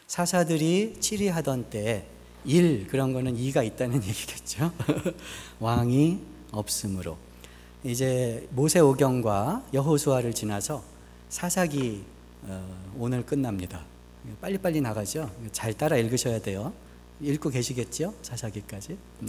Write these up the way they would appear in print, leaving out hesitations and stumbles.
사사들이 치리하던 때에 그런 거는 이가 있다는 얘기겠죠. 왕이 없으므로. 이제 모세오경과 여호수아를 지나서 사사기 오늘 끝납니다. 빨리빨리 나가죠. 잘 따라 읽으셔야 돼요. 읽고 계시겠죠? 사사기까지. 네.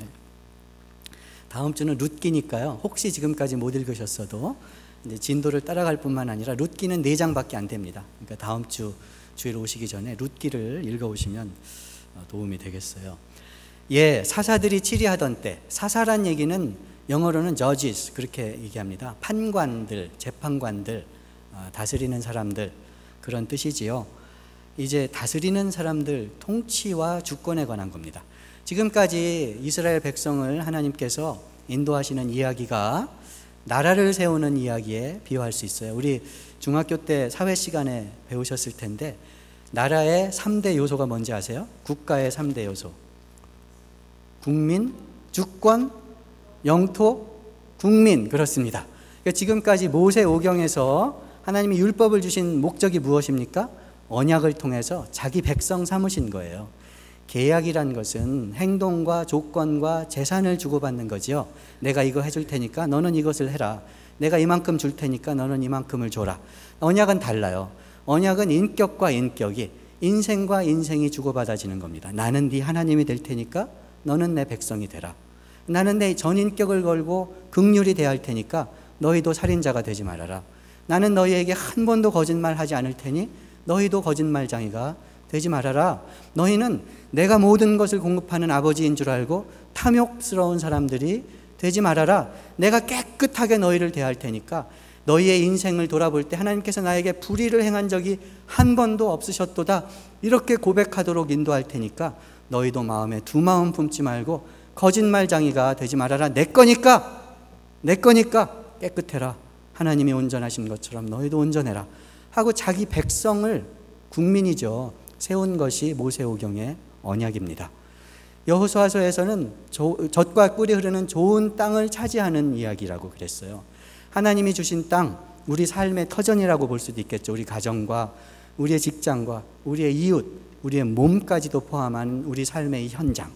다음 주는 룻기니까요. 혹시 지금까지 못 읽으셨어도 이제 진도를 따라갈 뿐만 아니라 룻기는 4장밖에 안 됩니다. 그러니까 다음 주 주일 오시기 전에 룻기를 읽어오시면 도움이 되겠어요. 사사들이 치리하던 때, 사사란 얘기는 영어로는 judges 그렇게 얘기합니다. 판관들, 재판관들, 다스리는 사람들, 그런 뜻이지요. 이제 다스리는 사람들, 통치와 주권에 관한 겁니다. 지금까지 이스라엘 백성을 하나님께서 인도하시는 이야기가 나라를 세우는 이야기에 비유할 수 있어요. 우리 중학교 때 사회 시간에 배우셨을 텐데, 나라의 3대 요소가 뭔지 아세요? 국가의 3대 요소. 국민, 주권, 영토, 국민. 그렇습니다. 그러니까 지금까지 모세오경에서 하나님이 율법을 주신 목적이 무엇입니까? 언약을 통해서 자기 백성 삼으신 거예요. 계약이란 것은 행동과 조건과 재산을 주고받는 거지요. 내가 이거 해줄 테니까 너는 이것을 해라. 내가 이만큼 줄 테니까 너는 이만큼을 줘라. 언약은 달라요. 언약은 인격과 인격이, 인생과 인생이 주고받아지는 겁니다. 나는 네 하나님이 될 테니까 너는 내 백성이 되라. 나는 내 전인격을 걸고 긍휼히 대할 테니까 너희도 살인자가 되지 말아라. 나는 너희에게 한 번도 거짓말하지 않을 테니 너희도 거짓말쟁이가 되지 말아라. 너희는 내가 모든 것을 공급하는 아버지인 줄 알고 탐욕스러운 사람들이 되지 말아라. 내가 깨끗하게 너희를 대할 테니까 너희의 인생을 돌아볼 때 하나님께서 나에게 불의를 행한 적이 한 번도 없으셨도다. 이렇게 고백하도록 인도할 테니까 너희도 마음에 두 마음 품지 말고 거짓말쟁이가 되지 말아라. 내 거니까 깨끗해라. 하나님이 온전하신 것처럼 너희도 온전해라 하고 자기 백성을, 국민이죠, 세운 것이 모세오경의 언약입니다. 여호수아서에서는 젖과 꿀이 흐르는 좋은 땅을 차지하는 이야기라고 그랬어요. 하나님이 주신 땅, 우리 삶의 터전이라고 볼 수도 있겠죠. 우리 가정과 우리의 직장과 우리의 이웃, 우리의 몸까지도 포함한 우리 삶의 이 현장,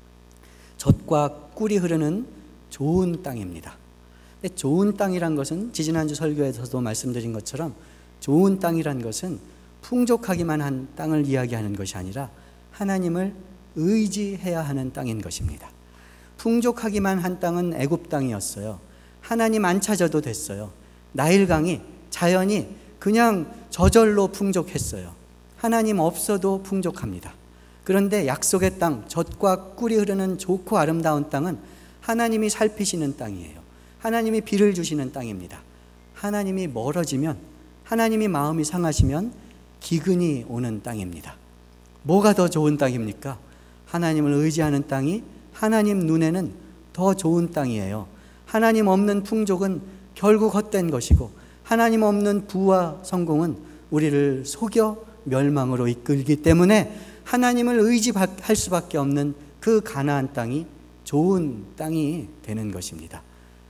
젖과 꿀이 흐르는 좋은 땅입니다. 좋은 땅이란 것은 지지난주 설교에서도 말씀드린 것처럼 좋은 땅이란 것은 풍족하기만 한 땅을 이야기하는 것이 아니라 하나님을 의지해야 하는 땅인 것입니다. 풍족하기만 한 땅은 애굽 땅이었어요. 하나님 안 찾아도 됐어요. 나일강이, 자연이 그냥 저절로 풍족했어요. 하나님 없어도 풍족합니다. 그런데 약속의 땅, 젖과 꿀이 흐르는 좋고 아름다운 땅은 하나님이 살피시는 땅이에요. 하나님이 비를 주시는 땅입니다. 하나님이 멀어지면, 하나님이 마음이 상하시면 기근이 오는 땅입니다. 뭐가 더 좋은 땅입니까? 하나님을 의지하는 땅이 하나님 눈에는 더 좋은 땅이에요. 하나님 없는 풍족은 결국 헛된 것이고, 하나님 없는 부와 성공은 우리를 속여 멸망으로 이끌기 때문에 하나님을 의지할 수밖에 없는 그 가나안 땅이 좋은 땅이 되는 것입니다.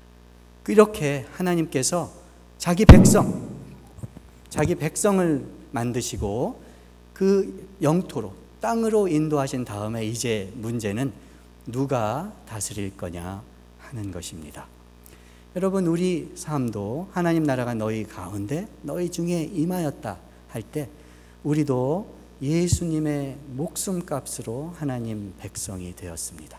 이렇게 하나님께서 자기 백성을 만드시고 그 영토로, 땅으로 인도하신 다음에 이제 문제는 누가 다스릴 거냐 하는 것입니다. 여러분, 우리 삶도 하나님 나라가 너희 가운데, 너희 중에 임하였다 할 때 우리도 예수님의 목숨값으로 하나님 백성이 되었습니다.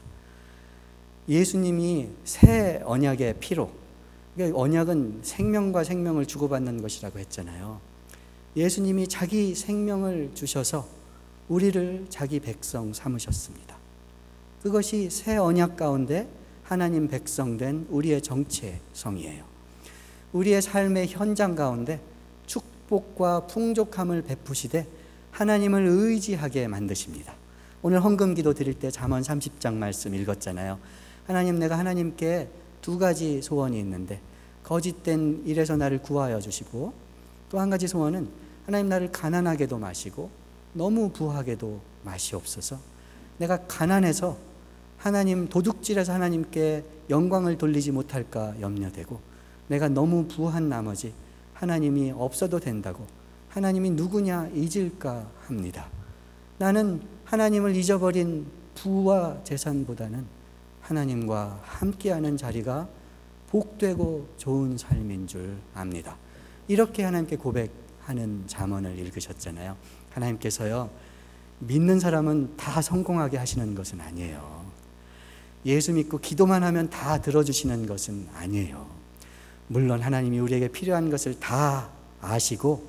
예수님이 새 언약의 피로, 그러니까 언약은 생명과 생명을 주고받는 것이라고 했잖아요. 예수님이 자기 생명을 주셔서 우리를 자기 백성 삼으셨습니다. 그것이 새 언약 가운데 하나님 백성된 우리의 정체성이에요. 우리의 삶의 현장 가운데 축복과 풍족함을 베푸시되 하나님을 의지하게 만드십니다. 오늘 헌금기도 드릴 때 잠언 30장 말씀 읽었잖아요. 하나님, 내가 하나님께 2가지 소원이 있는데 거짓된 일에서 나를 구하여 주시고, 또 한 가지 소원은 하나님, 나를 가난하게도 마시고 너무 부하게도 마시옵소서. 내가 가난해서 하나님, 도둑질해서 하나님께 영광을 돌리지 못할까 염려되고, 내가 너무 부한 나머지 하나님이 없어도 된다고 하나님이 누구냐 잊을까 합니다. 나는 하나님을 잊어버린 부와 재산보다는 하나님과 함께하는 자리가 복되고 좋은 삶인 줄 압니다. 이렇게 하나님께 고백하는 잠언을 읽으셨잖아요. 하나님께서요, 믿는 사람은 다 성공하게 하시는 것은 아니에요. 예수 믿고 기도만 하면 다 들어주시는 것은 아니에요. 물론 하나님이 우리에게 필요한 것을 다 아시고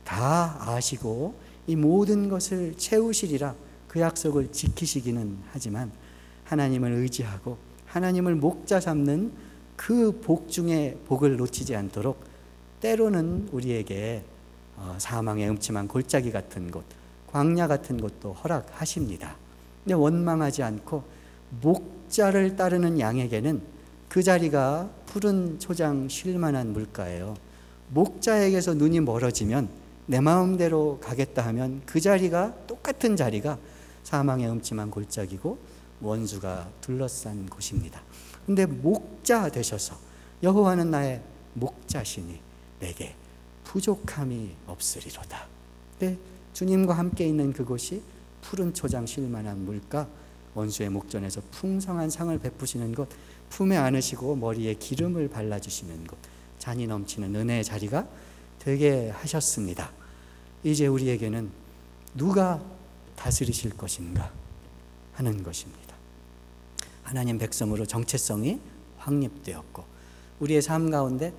이 모든 것을 채우시리라 그 약속을 지키시기는 하지만, 하나님을 의지하고 하나님을 목자 삼는 그 복 중에 복을 놓치지 않도록 때로는 우리에게 사망의 음침한 골짜기 같은 곳, 광야 같은 곳도 허락하십니다. 근데 원망하지 않고 목자를 따르는 양에게는 그 자리가 푸른 초장 쉴 만한 물가예요. 목자에게서 눈이 멀어지면 내 마음대로 가겠다 하면 그 자리가, 똑같은 자리가 사망의 음침한 골짜기고 원수가 둘러싼 곳입니다. 근데 목자 되셔서 여호와는 나의 목자시니 내게 부족함이 없으리로다. 네, 주님과 함께 있는 그곳이 푸른 초장 쉴 만한 물가, 원수의 목전에서 풍성한 상을 베푸시는 곳, 품에 안으시고 머리에 기름을 발라주시는 곳, 잔이 넘치는 은혜의 자리가 되게 하셨습니다. 이제 우리에게는 누가 다스리실 것인가 하는 것입니다. 하나님 백성으로 정체성이 확립되었고 우리의 삶 가운데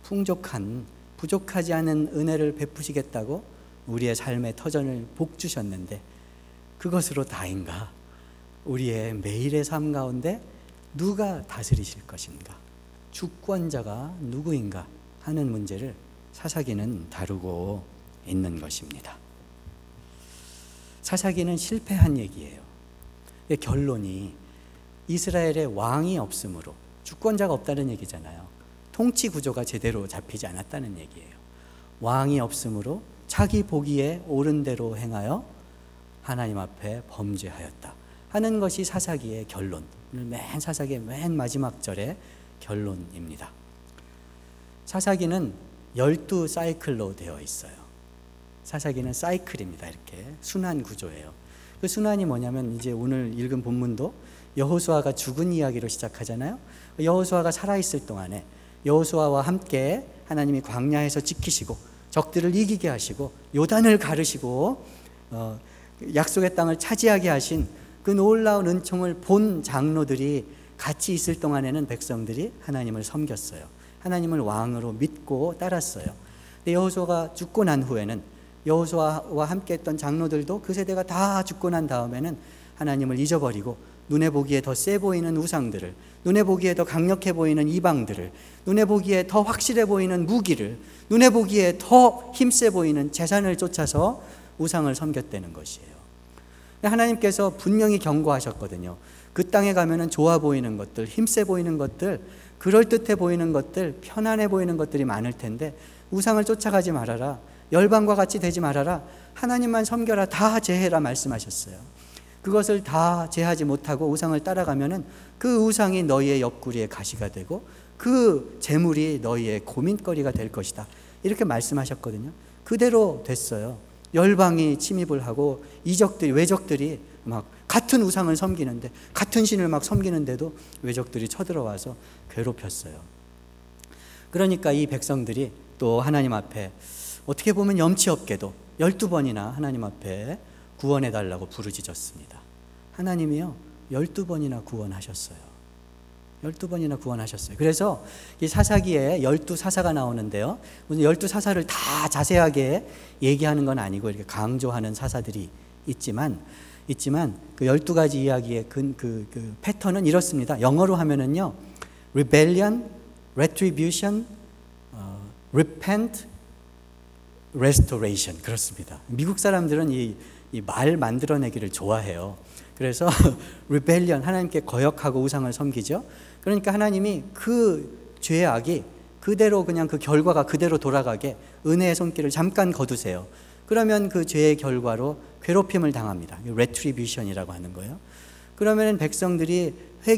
부족하지 않은 은혜를 베푸시겠다고 우리의 삶의 터전을 복주셨는데, 그것으로 다인가? 우리의 매일의 삶 가운데 누가 다스리실 것인가? 주권자가 누구인가 하는 문제를 사사기는 다루고 있는 것입니다. 사사기는 실패한 얘기예요. 결론이 이스라엘에 왕이 없으므로, 주권자가 없다는 얘기잖아요. 통치 구조가 제대로 잡히지 않았다는 얘기예요. 왕이 없으므로 자기 보기에 옳은 대로 행하여 하나님 앞에 범죄하였다 하는 것이 사사기의 결론, 사사기의 맨 마지막 절의 결론입니다. 사사기는 12사이클로 되어 있어요. 사사기는 사이클입니다. 이렇게 순환 구조예요. 그 순환이 뭐냐면, 이제 오늘 읽은 본문도 여호수아가 죽은 이야기로 시작하잖아요. 여호수아가 살아있을 동안에 여호수아와 함께 하나님이 광야에서 지키시고 적들을 이기게 하시고 요단을 가르시고 약속의 땅을 차지하게 하신 그 놀라운 은총을 본 장로들이 같이 있을 동안에는 백성들이 하나님을 섬겼어요. 하나님을 왕으로 믿고 따랐어요. 근데 여호수아가 죽고 난 후에는 여호수아와 함께 했던 장로들도 그 세대가 다 죽고 난 다음에는 하나님을 잊어버리고 눈에 보기에 더 세 보이는 우상들을, 눈에 보기에 더 강력해 보이는 이방들을, 눈에 보기에 더 확실해 보이는 무기를, 눈에 보기에 더 힘세 보이는 재산을 쫓아서 우상을 섬겼다는 것이에요. 하나님께서 분명히 경고하셨거든요. 그 땅에 가면은 좋아 보이는 것들, 힘세 보이는 것들, 그럴듯해 보이는 것들, 편안해 보이는 것들이 많을 텐데 우상을 쫓아가지 말아라, 열방과 같이 되지 말아라, 하나님만 섬겨라, 다 제해라 말씀하셨어요. 그것을 다 제하지 못하고 우상을 따라가면은 그 우상이 너희의 옆구리에 가시가 되고 그 재물이 너희의 고민거리가 될 것이다, 이렇게 말씀하셨거든요. 그대로 됐어요. 열방이 침입을 하고 외적들이 막 같은 우상을 섬기는데, 같은 신을 막 섬기는데도 외적들이 쳐들어와서 괴롭혔어요. 그러니까 이 백성들이 또 하나님 앞에 어떻게 보면 염치 없게도 12번이나 하나님 앞에 구원해달라고 부르짖었습니다. 하나님이요 12번이나 구원하셨어요. 12번이나 구원하셨어요. 그래서 이 사사기에 12사사가 나오는데요, 무슨 12사사를 다 자세하게 얘기하는 건 아니고 이렇게 강조하는 사사들이 있지만 그 12가지 이야기의 그 패턴은 이렇습니다. 영어로 하면은요, rebellion, retribution, repent, restoration, 그렇습니다. 미국 사람들은 이 말 만들어내기를 좋아해요. 그래서 rebellion, 하나님께 거역하고 우상을 섬기죠. 그러니까 하나님이 그 죄악이 그대로, 그냥 그 결과가 그대로 돌아가게 은혜의 손길을 잠깐 거두세요. 그러면 그 죄의 결과로 괴롭힘을 당합니다. retribution이라고 하는 거예요. 그러면 백성들이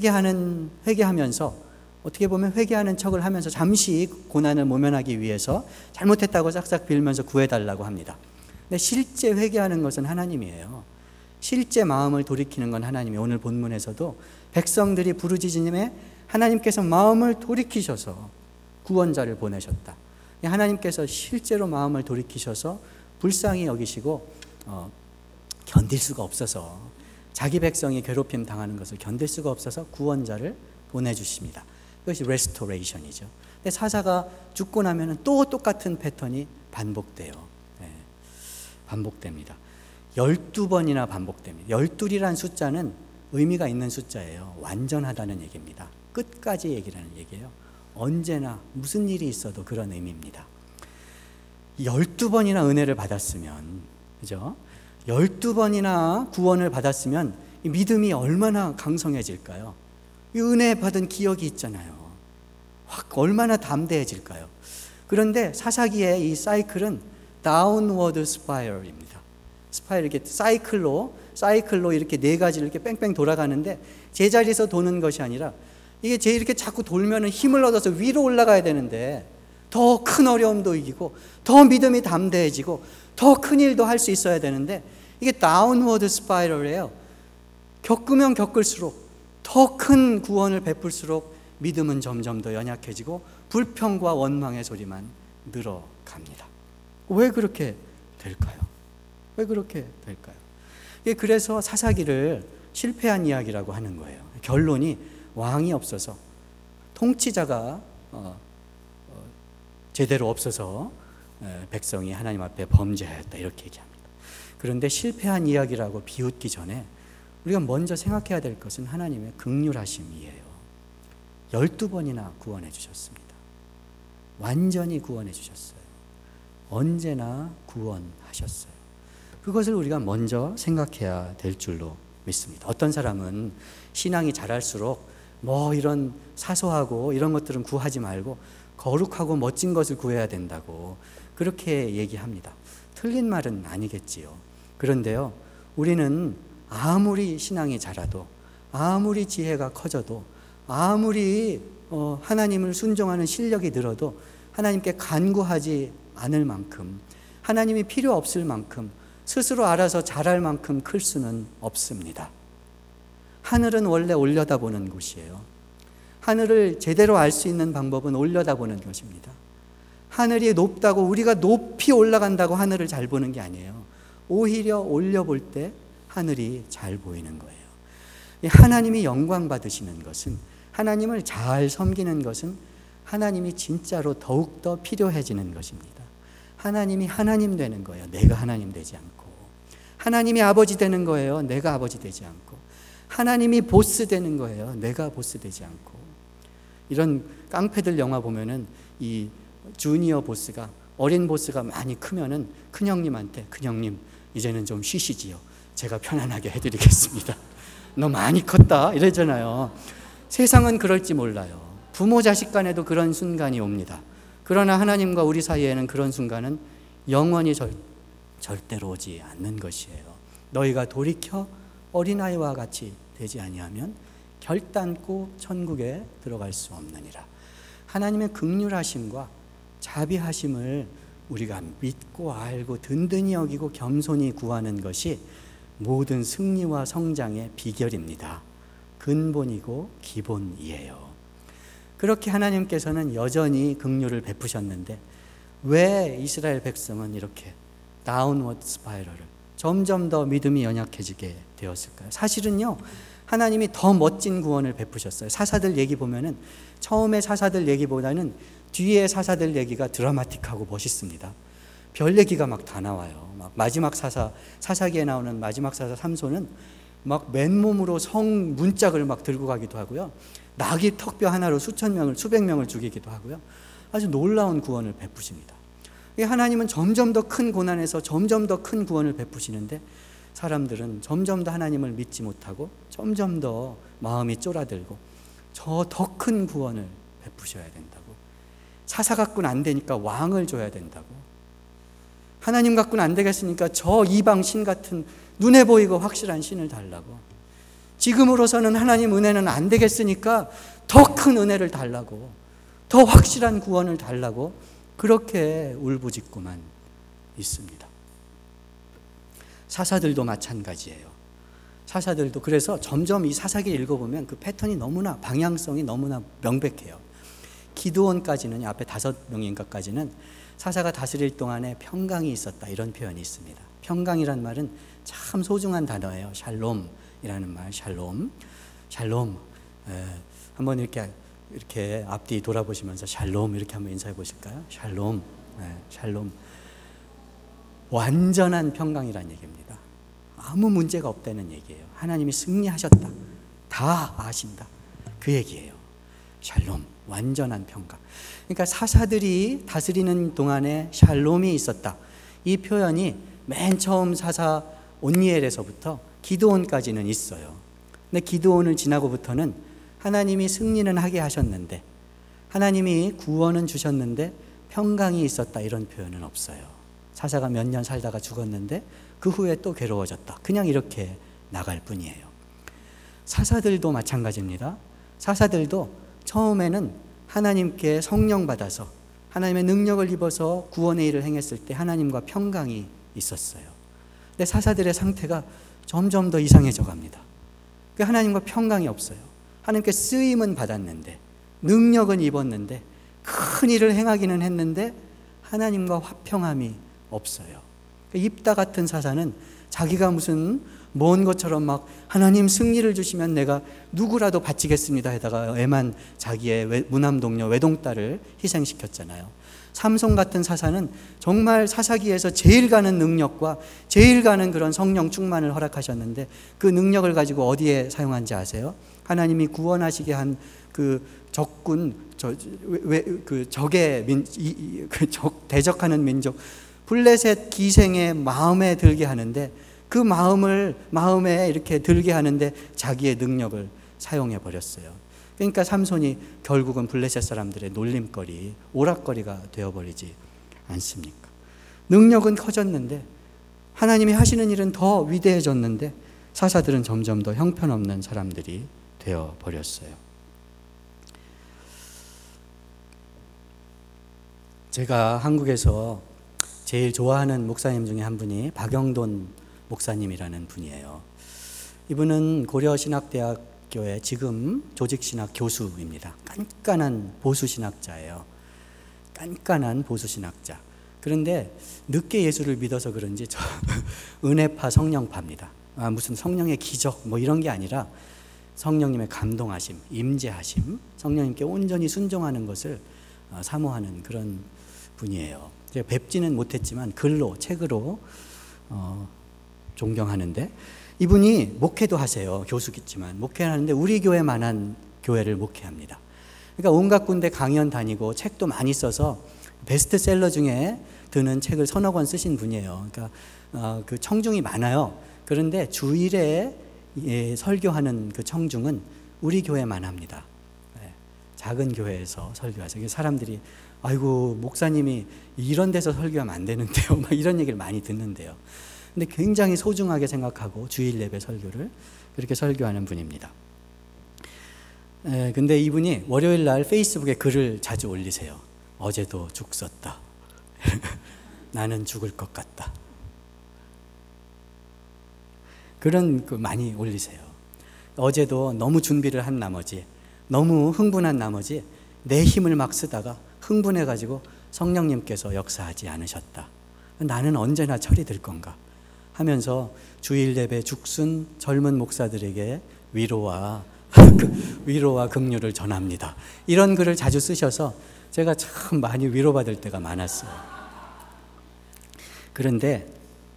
회개하면서, 어떻게 보면 회개하는 척을 하면서 잠시 고난을 모면하기 위해서 잘못했다고 싹싹 빌면서 구해달라고 합니다. 근데 실제 회개하는 것은 하나님이에요. 실제 마음을 돌이키는 건 하나님이 오늘 본문에서도 백성들이 부르짖음에 하나님께서 마음을 돌이키셔서 구원자를 보내셨다. 하나님께서 실제로 마음을 돌이키셔서 불쌍히 여기시고 견딜 수가 없어서, 자기 백성이 괴롭힘 당하는 것을 견딜 수가 없어서 구원자를 보내주십니다. 그것이 레스토레이션이죠. 근데 사사가 죽고 나면 또 똑같은 패턴이 반복돼요. 네, 반복됩니다. 12번이나 반복됩니다. 12이라는 숫자는 의미가 있는 숫자예요. 완전하다는 얘기입니다. 끝까지 얘기라는 얘기예요. 언제나 무슨 일이 있어도 그런 의미입니다. 12번이나 은혜를 받았으면, 그죠? 12번이나 구원을 받았으면 이 믿음이 얼마나 강성해질까요? 이 은혜 받은 기억이 있잖아요. 확 얼마나 담대해질까요? 그런데 사사기의 이 사이클은 다운워드 스파이럴입니다. 스파이럴, 이렇게 사이클로 이렇게 네 가지를 이렇게 뺑뺑 돌아가는데 제자리에서 도는 것이 아니라 이게 이렇게 자꾸 돌면은 힘을 얻어서 위로 올라가야 되는데 더 큰 어려움도 이기고 더 믿음이 담대해지고 더 큰 일도 할 수 있어야 되는데 이게 다운워드 스파이럴이에요. 겪으면 겪을수록 더 큰 구원을 베풀수록 믿음은 점점 더 연약해지고 불평과 원망의 소리만 늘어갑니다. 왜 그렇게 될까요? 왜 그렇게 될까요? 그래서 사사기를 실패한 이야기라고 하는 거예요. 결론이 왕이 없어서, 통치자가 제대로 없어서 백성이 하나님 앞에 범죄하였다, 이렇게 얘기합니다. 그런데 실패한 이야기라고 비웃기 전에 우리가 먼저 생각해야 될 것은 하나님의 긍휼하심이에요. 12번이나 구원해 주셨습니다. 완전히 구원해 주셨어요. 언제나 구원하셨어요. 그것을 우리가 먼저 생각해야 될 줄로 믿습니다. 어떤 사람은 신앙이 자랄수록 이런 사소하고 이런 것들은 구하지 말고 거룩하고 멋진 것을 구해야 된다고 그렇게 얘기합니다. 틀린 말은 아니겠지요. 그런데요, 우리는 아무리 신앙이 자라도, 아무리 지혜가 커져도, 아무리 하나님을 순종하는 실력이 늘어도 하나님께 간구하지 않을 만큼, 하나님이 필요 없을 만큼, 스스로 알아서 잘할 만큼 클 수는 없습니다. 하늘은 원래 올려다보는 곳이에요. 하늘을 제대로 알 수 있는 방법은 올려다보는 것입니다. 하늘이 높다고 우리가 높이 올라간다고 하늘을 잘 보는 게 아니에요. 오히려 올려볼 때 하늘이 잘 보이는 거예요. 하나님이 영광 받으시는 것은, 하나님을 잘 섬기는 것은 하나님이 진짜로 더욱더 필요해지는 것입니다. 하나님이 하나님 되는 거예요. 내가 하나님 되지 않고. 하나님이 아버지 되는 거예요. 내가 아버지 되지 않고. 하나님이 보스 되는 거예요. 내가 보스 되지 않고. 이런 깡패들 영화 보면은 이 주니어 보스가, 어린 보스가 많이 크면은 큰형님한테, 큰형님 이제는 좀 쉬시지요. 제가 편안하게 해드리겠습니다. 너 많이 컸다 이러잖아요. 세상은 그럴지 몰라요. 부모 자식 간에도 그런 순간이 옵니다. 그러나 하나님과 우리 사이에는 그런 순간은 영원히 절대로 오지 않는 것이에요. 너희가 돌이켜 어린아이와 같이 되지 아니하면 결단코 천국에 들어갈 수 없느니라. 하나님의 긍휼하심과 자비하심을 우리가 믿고 알고 든든히 여기고 겸손히 구하는 것이 모든 승리와 성장의 비결입니다. 근본이고 기본이에요. 그렇게 하나님께서는 여전히 긍휼을 베푸셨는데 왜 이스라엘 백성은 이렇게 다운워드 스파이럴을 점점 더 믿음이 연약해지게 되었을까요? 사실은요, 하나님이 더 멋진 구원을 베푸셨어요. 사사들 얘기 보면은 처음에 사사들 얘기보다는 뒤에 사사들 얘기가 드라마틱하고 멋있습니다. 별 얘기가 막 다 나와요. 막 마지막 사사기에 나오는 마지막 사사 삼손은 막 맨몸으로 성 문짝을 막 들고 가기도 하고요. 나귀 턱뼈 하나로 수백 명을 죽이기도 하고요. 아주 놀라운 구원을 베푸십니다. 하나님은 점점 더 큰 고난에서 점점 더 큰 구원을 베푸시는데 사람들은 점점 더 하나님을 믿지 못하고 점점 더 마음이 쫄아들고 저 더 큰 구원을 베푸셔야 된다고, 사사 갖고는 안 되니까 왕을 줘야 된다고, 하나님 갖고는 안 되겠으니까 저 이방 신 같은 눈에 보이고 확실한 신을 달라고, 지금으로서는 하나님 은혜는 안 되겠으니까 더 큰 은혜를 달라고, 더 확실한 구원을 달라고 그렇게 울부짖고만 있습니다. 사사들도 마찬가지예요. 사사들도 그래서 점점 이 사사기를 읽어보면 그 패턴이 너무나 방향성이 너무나 명백해요. 기드온까지는 앞에 5명인가까지는 사사가 다스릴 동안에 평강이 있었다 이런 표현이 있습니다. 평강이란 말은 참 소중한 단어예요. 샬롬이라는 말, 샬롬. 한번 이렇게 앞뒤 돌아보시면서 샬롬 이렇게 한번 인사해 보실까요? 샬롬. 샬롬. 완전한 평강이란 얘기입니다. 아무 문제가 없다는 얘기예요. 하나님이 승리하셨다. 다 아신다. 그 얘기예요. 샬롬, 완전한 평강. 그러니까 사사들이 다스리는 동안에 샬롬이 있었다. 이 표현이 맨 처음 사사 온니엘에서부터 기드온까지는 있어요. 근데 기드온을 지나고부터는 하나님이 승리는 하게 하셨는데, 하나님이 구원은 주셨는데 평강이 있었다 이런 표현은 없어요. 사사가 몇 년 살다가 죽었는데 그 후에 또 괴로워졌다. 그냥 이렇게 나갈 뿐이에요. 사사들도 마찬가지입니다. 사사들도 처음에는 하나님께 성령 받아서 하나님의 능력을 입어서 구원의 일을 행했을 때 하나님과 평강이 있었어요. 근데 사사들의 상태가 점점 더 이상해져 갑니다. 하나님과 평강이 없어요. 하나님께 쓰임은 받았는데, 능력은 입었는데, 큰 일을 행하기는 했는데 하나님과 화평함이 없어요. 입다 같은 사사는 자기가 무슨 먼 것처럼 막 하나님 승리를 주시면 내가 누구라도 바치겠습니다 해다가 애만 자기의 무남동녀 외동딸을 희생시켰잖아요. 삼손 같은 사사는 정말 사사기에서 제일 가는 능력과 제일 가는 그런 성령 충만을 허락하셨는데 그 능력을 가지고 어디에 사용한지 아세요? 하나님이 구원하시게 한 그 적군, 그 적의 대적하는 민족 블레셋 기생의 마음에 들게 하는데, 그 마음에 이렇게 들게 하는데 자기의 능력을 사용해 버렸어요. 그러니까 삼손이 결국은 블레셋 사람들의 놀림거리, 오락거리가 되어버리지 않습니까? 능력은 커졌는데, 하나님이 하시는 일은 더 위대해졌는데 사사들은 점점 더 형편없는 사람들이 되어버렸어요. 제가 한국에서 제일 좋아하는 목사님 중에 한 분이 박영돈 목사님이라는 분이에요. 이분은 고려신학대학교의 지금 조직신학 교수입니다. 깐깐한 보수신학자예요. 깐깐한 보수신학자. 그런데 늦게 예수를 믿어서 그런지 저 은혜파 성령파입니다. 무슨 성령의 기적 뭐 이런 게 아니라 성령님의 감동하심, 임재하심, 성령님께 온전히 순종하는 것을 사모하는 그런 분이에요. 제가 뵙지는 못했지만 글로, 책으로 존경하는데, 이분이 목회도 하세요. 교수겠지만 목회하는데 우리 교회만한 교회를 목회합니다. 그러니까 온갖 군데 강연 다니고 책도 많이 써서 베스트셀러 중에 드는 책을 서너 권 쓰신 분이에요. 그러니까 그 청중이 많아요. 그런데 주일에 설교하는 그 청중은 우리 교회만 합니다. 작은 교회에서 설교하세요. 사람들이 아이고 목사님이 이런 데서 설교하면 안 되는데요, 막 이런 얘기를 많이 듣는데요. 근데 굉장히 소중하게 생각하고 주일 예배 설교를 그렇게 설교하는 분입니다. 근데 이분이 월요일 날 페이스북에 글을 자주 올리세요. 어제도 죽 썼다. 나는 죽을 것 같다. 그런 거 많이 올리세요. 어제도 너무 준비를 한 나머지, 너무 흥분한 나머지 내 힘을 막 쓰다가 흥분해가지고 성령님께서 역사하지 않으셨다. 나는 언제나 처리될 건가 하면서 주일 예배 죽순 젊은 목사들에게 위로와 긍휼을 전합니다. 이런 글을 자주 쓰셔서 제가 참 많이 위로받을 때가 많았어요. 그런데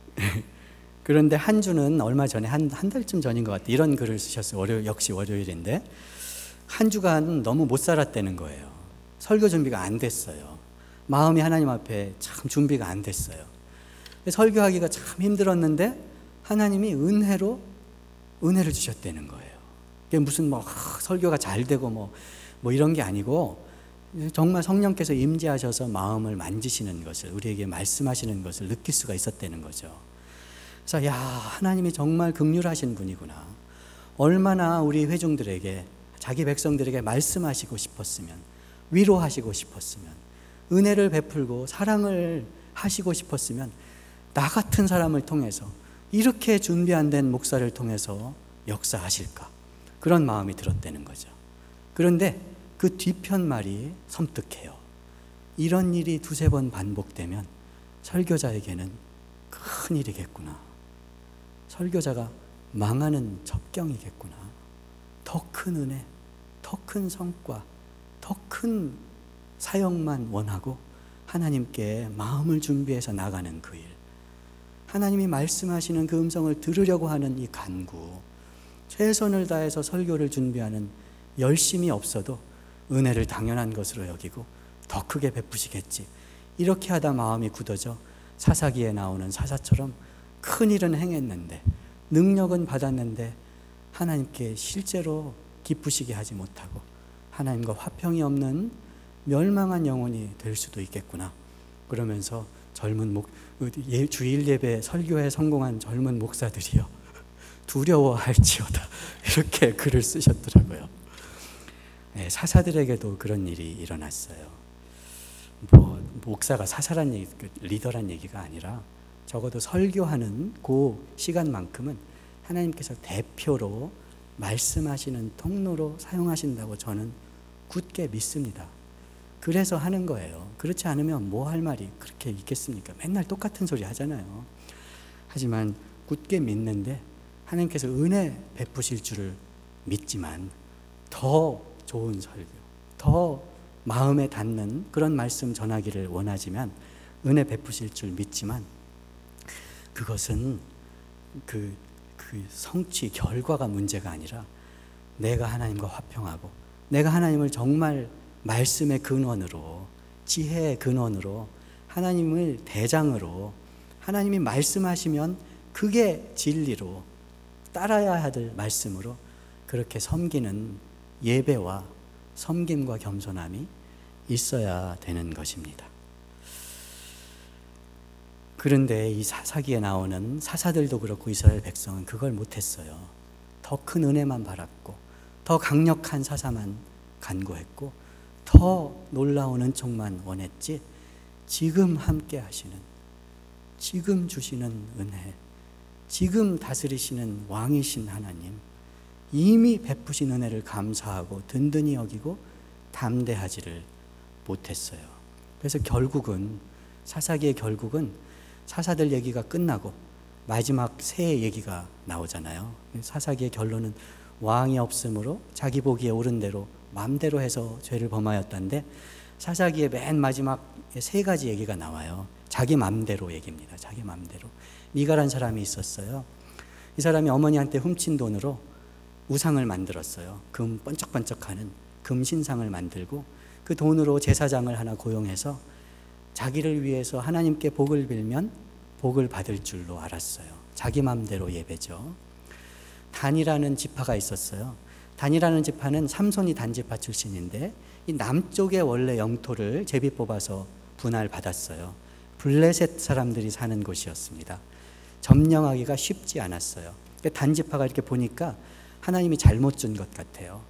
한 주는 얼마 전에 한 달쯤 전인 것 같아요. 이런 글을 쓰셨어요. 역시 월요일인데 한 주간 너무 못 살았다는 거예요. 설교 준비가 안 됐어요. 마음이 하나님 앞에 참 준비가 안 됐어요. 설교하기가 참 힘들었는데 하나님이 은혜를 주셨다는 거예요. 이게 무슨 설교가 잘 되고 뭐 이런 게 아니고 정말 성령께서 임재하셔서 마음을 만지시는 것을, 우리에게 말씀하시는 것을 느낄 수가 있었다는 거죠. 그래서 하나님이 정말 긍휼하신 분이구나. 얼마나 우리 회중들에게, 자기 백성들에게 말씀하시고 싶었으면, 위로하시고 싶었으면, 은혜를 베풀고 사랑을 하시고 싶었으면 나 같은 사람을 통해서, 이렇게 준비 안 된 목사를 통해서 역사하실까? 그런 마음이 들었다는 거죠. 그런데 그 뒤편 말이 섬뜩해요. 이런 일이 두세 번 반복되면 설교자에게는 큰 일이겠구나. 설교자가 망하는 첩경이겠구나. 더 큰 은혜, 더 큰 성과, 더 큰 사역만 원하고 하나님께 마음을 준비해서 나가는 그 일, 하나님이 말씀하시는 그 음성을 들으려고 하는 이 간구, 최선을 다해서 설교를 준비하는 열심이 없어도 은혜를 당연한 것으로 여기고 더 크게 베푸시겠지, 이렇게 하다 마음이 굳어져 사사기에 나오는 사사처럼 큰 일은 행했는데, 능력은 받았는데 하나님께 실제로 기쁘시게 하지 못하고 하나님과 화평이 없는 멸망한 영혼이 될 수도 있겠구나. 그러면서 젊은 주일 예배 설교에 성공한 젊은 목사들이요, 두려워할지어다, 이렇게 글을 쓰셨더라고요. 네, 사사들에게도 그런 일이 일어났어요. 목사가 사사란 얘기, 리더란 얘기가 아니라 적어도 설교하는 그 시간만큼은 하나님께서 대표로 말씀하시는 통로로 사용하신다고 저는 굳게 믿습니다. 그래서 하는 거예요. 그렇지 않으면 뭐 할 말이 그렇게 있겠습니까? 맨날 똑같은 소리 하잖아요. 하지만 굳게 믿는데 하나님께서 은혜 베푸실 줄을 믿지만, 더 좋은 설교, 더 마음에 닿는 그런 말씀 전하기를 원하지만 은혜 베푸실 줄 믿지만, 그것은 그 성취 결과가 문제가 아니라 내가 하나님과 화평하고 내가 하나님을 정말 말씀의 근원으로, 지혜의 근원으로, 하나님을 대장으로, 하나님이 말씀하시면 그게 진리로 따라야 할 말씀으로 그렇게 섬기는 예배와 섬김과 겸손함이 있어야 되는 것입니다. 그런데 이 사사기에 나오는 사사들도 그렇고 이스라엘 백성은 그걸 못했어요. 더 큰 은혜만 바랐고 더 강력한 사사만 간구했고 더 놀라운 은총만 원했지, 지금 함께 하시는, 지금 주시는 은혜, 지금 다스리시는 왕이신 하나님, 이미 베푸신 은혜를 감사하고 든든히 여기고 담대하지를 못했어요. 그래서 결국은, 사사기의 결국은 사사들 얘기가 끝나고 마지막 새 얘기가 나오잖아요. 사사기의 결론은 왕이 없으므로 자기 보기에 옳은 대로 마음대로 해서 죄를 범하였다는데, 사사기의 맨 마지막에 세 가지 얘기가 나와요. 자기 마음대로 얘기입니다. 자기 마음대로. 미가란 사람이 있었어요. 이 사람이 어머니한테 훔친 돈으로 우상을 만들었어요. 금 번쩍번쩍하는 금 신상을 만들고 그 돈으로 제사장을 하나 고용해서 자기를 위해서 하나님께 복을 빌면 복을 받을 줄로 알았어요. 자기 마음대로 예배죠. 단이라는 지파가 있었어요. 단이라는 지파는 삼손이 단지파 출신인데 이 남쪽의 원래 영토를 제비 뽑아서 분할받았어요. 블레셋 사람들이 사는 곳이었습니다. 점령하기가 쉽지 않았어요. 단지파가 이렇게 보니까 하나님이 잘못 준 것 같아요.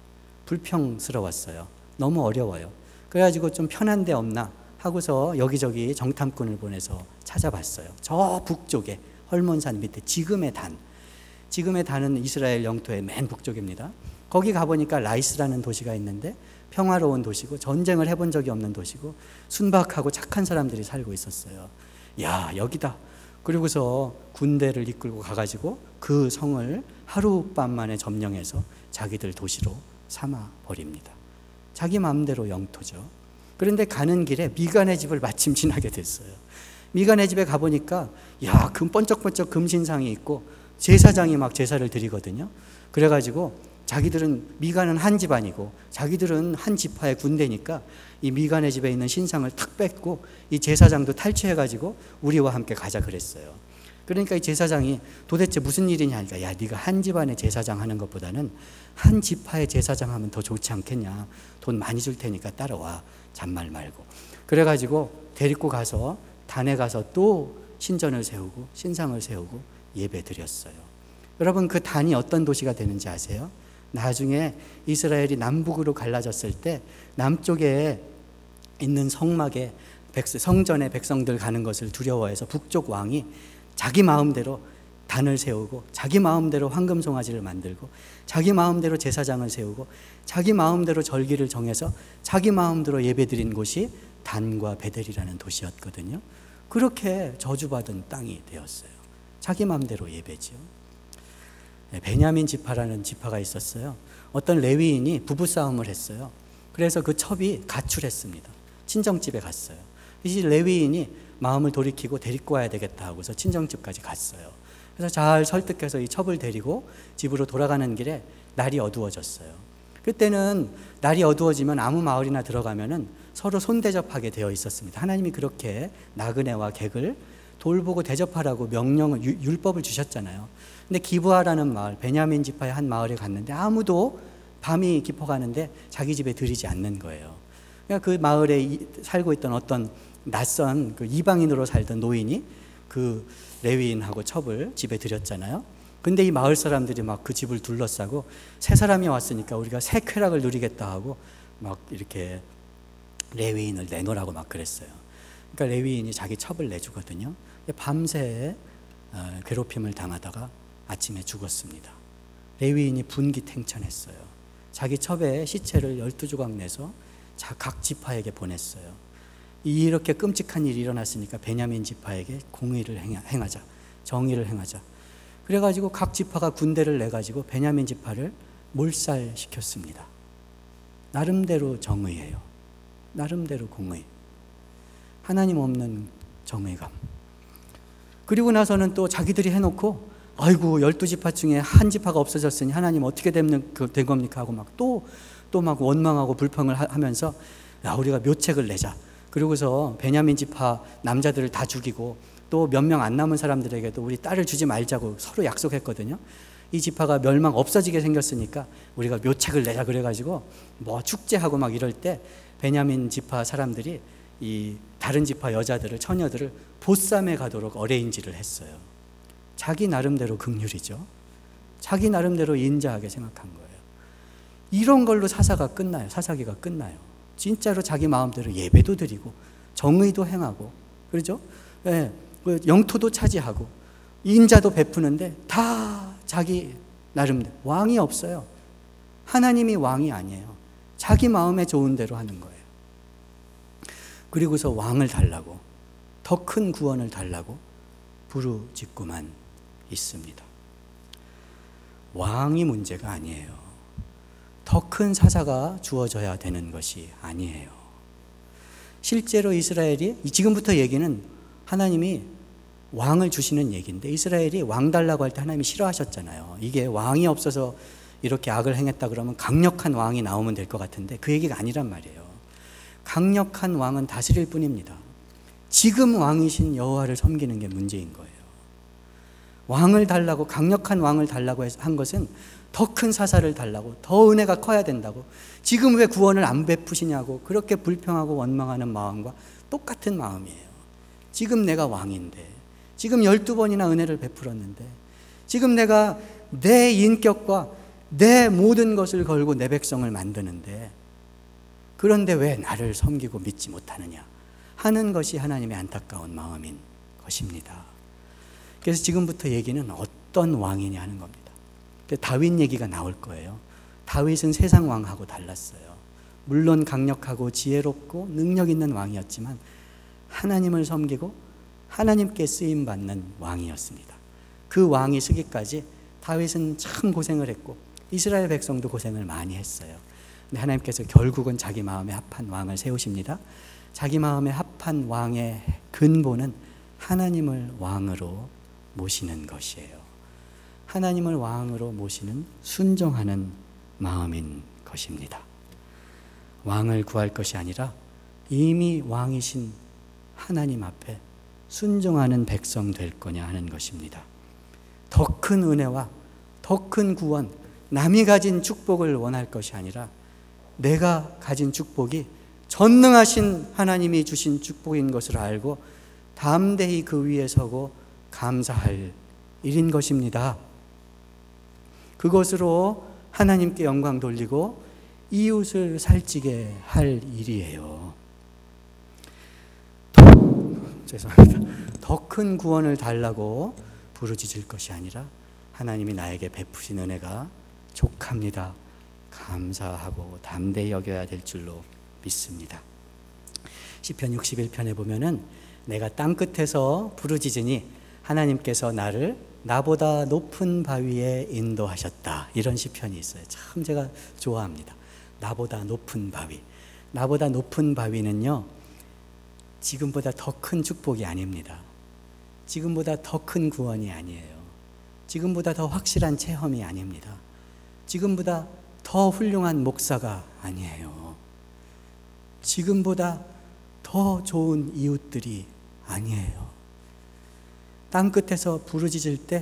불평스러웠어요. 너무 어려워요. 그래가지고 좀 편한 데 없나 하고서 여기저기 정탐꾼을 보내서 찾아봤어요. 저 북쪽에 헐몬산 밑에 지금의 단, 지금의 단은 이스라엘 영토의 맨 북쪽입니다. 거기 가보니까 라이스라는 도시가 있는데 평화로운 도시고 전쟁을 해본 적이 없는 도시고 순박하고 착한 사람들이 살고 있었어요. 야, 여기다. 그리고서 군대를 이끌고 가가지고 그 성을 하룻밤 만에 점령해서 자기들 도시로 삼아 버립니다. 자기 마음대로 영토죠. 그런데 가는 길에 미간의 집을 마침 지나게 됐어요. 미간의 집에 가보니까 야, 금 번쩍번쩍 금신상이 있고 제사장이 막 제사를 드리거든요. 그래가지고 자기들은, 미간은 한 집안이고 자기들은 한 지파의 군대니까 이 미간의 집에 있는 신상을 탁 뺏고 이 제사장도 탈취해가지고 우리와 함께 가자 그랬어요. 그러니까 이 제사장이 도대체 무슨 일이냐 하니까, 야, 네가 한 집안의 제사장 하는 것보다는 한 지파의 제사장 하면 더 좋지 않겠냐, 돈 많이 줄 테니까 따라와, 잔말 말고. 그래가지고 데리고 가서 단에 가서 또 신전을 세우고 신상을 세우고 예배 드렸어요. 여러분, 그 단이 어떤 도시가 되는지 아세요? 나중에 이스라엘이 남북으로 갈라졌을 때 남쪽에 있는 성막에 성전에 백성들 가는 것을 두려워해서 북쪽 왕이 자기 마음대로 단을 세우고 자기 마음대로 황금 송아지를 만들고 자기 마음대로 제사장을 세우고 자기 마음대로 절기를 정해서 자기 마음대로 예배드린 곳이 단과 베델이라는 도시였거든요. 그렇게 저주받은 땅이 되었어요. 자기 마음대로 예배지요. 베냐민 지파라는 지파가 있었어요. 어떤 레위인이 부부싸움을 했어요. 그래서 그 첩이 가출했습니다. 친정집에 갔어요. 이 레위인이 마음을 돌이키고 데리고 와야 되겠다 하고서 친정집까지 갔어요. 그래서 잘 설득해서 이 첩을 데리고 집으로 돌아가는 길에 날이 어두워졌어요. 그때는 날이 어두워지면 아무 마을이나 들어가면은 서로 손대접하게 되어 있었습니다. 하나님이 그렇게 나그네와 객을 돌보고 대접하라고 명령을, 율법을 주셨잖아요. 근데 기브아라는 마을, 베냐민 지파의 한 마을에 갔는데 아무도 밤이 깊어가는데 자기 집에 들이지 않는 거예요. 그러니까 그 마을에 살고 있던 어떤 낯선 그 이방인으로 살던 노인이 그 레위인하고 첩을 집에 들였잖아요. 근데 이 마을 사람들이 막 그 집을 둘러싸고 새 사람이 왔으니까 우리가 새 쾌락을 누리겠다 하고 막 이렇게 레위인을 내놓으라고 막 그랬어요. 그러니까 레위인이 자기 첩을 내주거든요. 밤새 괴롭힘을 당하다가 아침에 죽었습니다. 레위인이 분기탱천했어요. 자기 첩의 시체를 12조각 내서 각 지파에게 보냈어요. 이렇게 끔찍한 일이 일어났으니까 베냐민 지파에게 공의를 행하자, 정의를 행하자. 그래가지고 각 지파가 군대를 내가지고 베냐민 지파를 몰살시켰습니다. 나름대로 정의예요. 나름대로 공의. 하나님 없는 정의감. 그리고 나서는 또 자기들이 해놓고 아이고 12지파 중에 한 지파가 없어졌으니 하나님 어떻게 된 겁니까 하고 막 또 막 원망하고 불평을 하면서 야 우리가 묘책을 내자. 그러고서 베냐민 지파 남자들을 다 죽이고 또 몇 명 안 남은 사람들에게도 우리 딸을 주지 말자고 서로 약속했거든요. 이 지파가 멸망 없어지게 생겼으니까 우리가 묘책을 내자 그래가지고 뭐 축제하고 막 이럴 때 베냐민 지파 사람들이 이 다른 지파 여자들을 처녀들을 보쌈에 가도록 어레인지를 했어요. 자기 나름대로 긍휼이죠. 자기 나름대로 인자하게 생각한 거예요. 이런 걸로 사사가 끝나요. 사사기가 끝나요. 진짜로 자기 마음대로 예배도 드리고 정의도 행하고 그렇죠? 예, 영토도 차지하고 인자도 베푸는데 다 자기 나름대로 왕이 없어요. 하나님이 왕이 아니에요. 자기 마음에 좋은 대로 하는 거예요. 그리고서 왕을 달라고 더 큰 구원을 달라고 부르짖고만 있습니다. 왕이 문제가 아니에요. 더 큰 사사가 주어져야 되는 것이 아니에요. 실제로 이스라엘이 지금부터 얘기는 하나님이 왕을 주시는 얘기인데 이스라엘이 왕 달라고 할 때 하나님이 싫어하셨잖아요. 이게 왕이 없어서 이렇게 악을 행했다 그러면 강력한 왕이 나오면 될 것 같은데 그 얘기가 아니란 말이에요. 강력한 왕은 다스릴 뿐입니다. 지금 왕이신 여호와를 섬기는 게 문제인 거예요. 왕을 달라고 강력한 왕을 달라고 한 것은 더 큰 사사를 달라고 더 은혜가 커야 된다고 지금 왜 구원을 안 베푸시냐고 그렇게 불평하고 원망하는 마음과 똑같은 마음이에요. 지금 내가 왕인데 지금 12번이나 은혜를 베풀었는데 지금 내가 내 인격과 내 모든 것을 걸고 내 백성을 만드는데 그런데 왜 나를 섬기고 믿지 못하느냐 하는 것이 하나님의 안타까운 마음인 것입니다. 그래서 지금부터 얘기는 어떤 왕이냐 하는 겁니다. 다윗 얘기가 나올 거예요. 다윗은 세상 왕하고 달랐어요. 물론 강력하고 지혜롭고 능력 있는 왕이었지만 하나님을 섬기고 하나님께 쓰임받는 왕이었습니다. 그 왕이 서기까지 다윗은 참 고생을 했고 이스라엘 백성도 고생을 많이 했어요. 근데 하나님께서 결국은 자기 마음에 합한 왕을 세우십니다. 자기 마음에 합한 왕의 근본은 하나님을 왕으로 모시는 것이에요. 하나님을 왕으로 모시는 순종하는 마음인 것입니다. 왕을 구할 것이 아니라 이미 왕이신 하나님 앞에 순종하는 백성 될 거냐 하는 것입니다. 더 큰 은혜와 더 큰 구원, 남이 가진 축복을 원할 것이 아니라 내가 가진 축복이 전능하신 하나님이 주신 축복인 것을 알고 담대히 그 위에 서고 감사할 일인 것입니다. 그것으로 하나님께 영광 돌리고 이웃을 살찌게 할 일이에요. 죄송합니다. 더 큰 구원을 달라고 부르짖을 것이 아니라 하나님이 나에게 베푸신 은혜가 족합니다. 감사하고 담대히 여겨야 될 줄로 믿습니다. 시편 61편에 보면은 내가 땅 끝에서 부르짖으니 하나님께서 나를 나보다 높은 바위에 인도하셨다. 이런 시편이 있어요. 참 제가 좋아합니다. 나보다 높은 바위. 나보다 높은 바위는요, 지금보다 더 큰 축복이 아닙니다. 지금보다 더 큰 구원이 아니에요. 지금보다 더 확실한 체험이 아닙니다. 지금보다 더 훌륭한 목사가 아니에요. 지금보다 더 좋은 이웃들이 아니에요. 땅 끝에서 부르짖을 때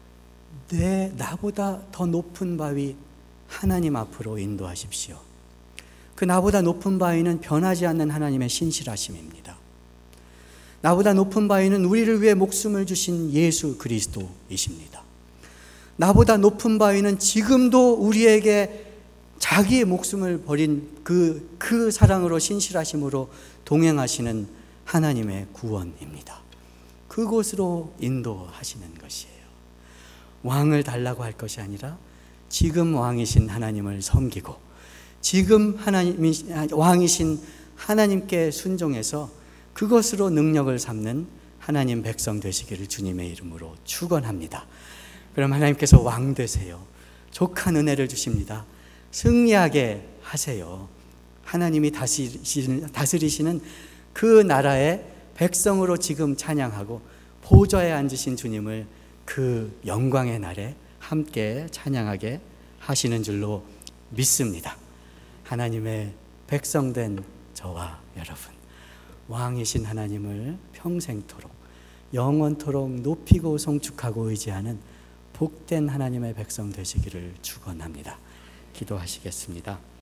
나보다 더 높은 바위 하나님 앞으로 인도하십시오. 그 나보다 높은 바위는 변하지 않는 하나님의 신실하심입니다. 나보다 높은 바위는 우리를 위해 목숨을 주신 예수 그리스도이십니다. 나보다 높은 바위는 지금도 우리에게 자기의 목숨을 버린 그 사랑으로 신실하심으로 동행하시는 하나님의 구원입니다. 그곳으로 인도하시는 것이에요. 왕을 달라고 할 것이 아니라 지금 왕이신 하나님을 섬기고 지금 왕이신 하나님께 순종해서 그것으로 능력을 삼는 하나님 백성 되시기를 주님의 이름으로 축원합니다. 그럼 하나님께서 왕 되세요. 족한 은혜를 주십니다. 승리하게 하세요. 하나님이 다스리시는 그 나라의 백성으로 지금 찬양하고 보좌에 앉으신 주님을 그 영광의 날에 함께 찬양하게 하시는 줄로 믿습니다. 하나님의 백성된 저와 여러분, 왕이신 하나님을 평생토록 영원토록 높이고 송축하고 의지하는 복된 하나님의 백성 되시기를 축원합니다. 기도하시겠습니다.